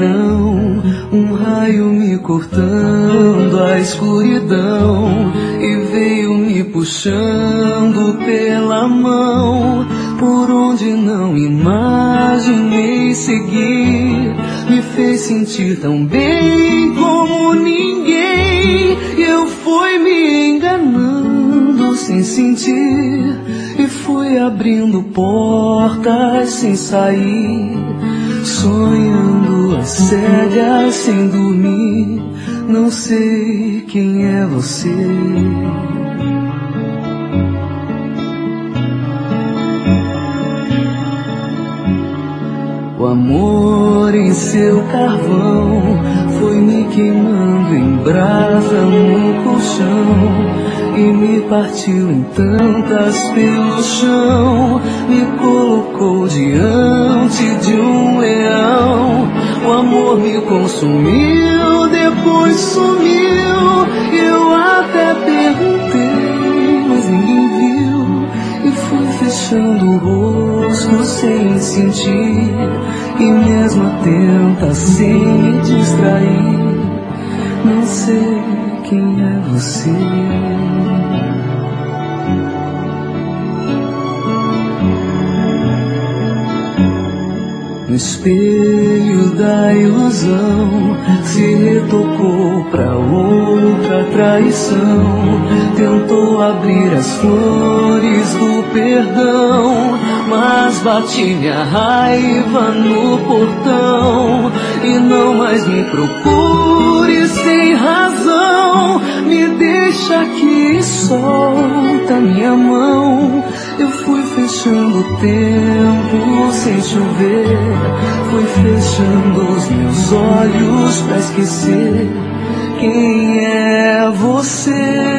clarão, um raio me cortando a escuridão, e veio me puxando pela mão, por onde não imaginei seguir, me fez sentir tão bem como ninguém, e eu fui me enganando sem sentir, e fui abrindo portas sem sair, sonhando às cegas sem dormir, não sei quem é você. O amor em seu carvão foi me queimando em brasa no colchão, e me partiu em tantas pelo chão, me colocou diante de um leão. O amor me consumiu, depois sumiu, eu até perguntei, mas ninguém viu, e fui fechando o rosto sem sentir, e mesmo atenta sem me distrair, não sei quem é você. No espelho da ilusão se retocou pra outra traição, tentou abrir as flores do perdão, mas bati minha raiva no portão, e não mais me procure sem razão, me deixa aqui e solta minha mão. Eu fui fechando o tempo sem chover, fui fechando os meus olhos pra esquecer quem é você.